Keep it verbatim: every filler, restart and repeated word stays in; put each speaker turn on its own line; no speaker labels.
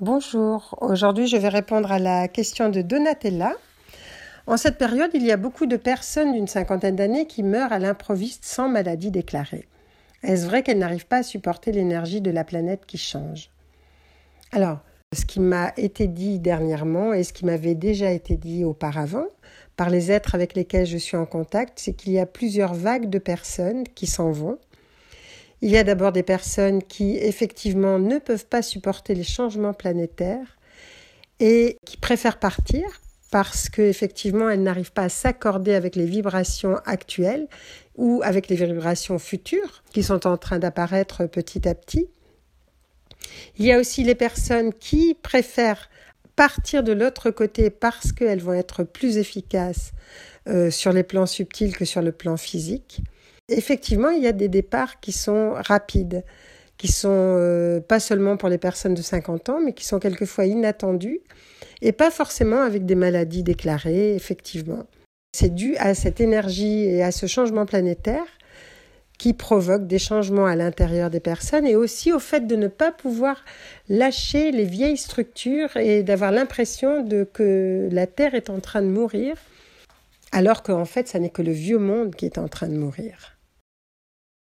Bonjour, aujourd'hui je vais répondre à la question de Donatella. En cette période, il y a beaucoup de personnes d'une cinquantaine d'années qui meurent à l'improviste sans maladie déclarée. Est-ce vrai qu'elles n'arrivent pas à supporter l'énergie de la planète qui change ? Alors, ce qui m'a été dit dernièrement et ce qui m'avait déjà été dit auparavant par les êtres avec lesquels je suis en contact, c'est qu'il y a plusieurs vagues de personnes qui s'en vont. Il y a d'abord des personnes qui, effectivement, ne peuvent pas supporter les changements planétaires et qui préfèrent partir parce qu'effectivement, elles n'arrivent pas à s'accorder avec les vibrations actuelles ou avec les vibrations futures qui sont en train d'apparaître petit à petit. Il y a aussi les personnes qui préfèrent partir de l'autre côté parce qu'elles vont être plus efficaces euh, sur les plans subtils que sur le plan physique. Effectivement, il y a des départs qui sont rapides, qui sont euh, pas seulement pour les personnes de cinquante ans, mais qui sont quelquefois inattendus et pas forcément avec des maladies déclarées, effectivement. C'est dû à cette énergie et à ce changement planétaire qui provoque des changements à l'intérieur des personnes et aussi au fait de ne pas pouvoir lâcher les vieilles structures et d'avoir l'impression de que la Terre est en train de mourir, alors qu'en fait, ça n'est que le vieux monde qui est en train de mourir.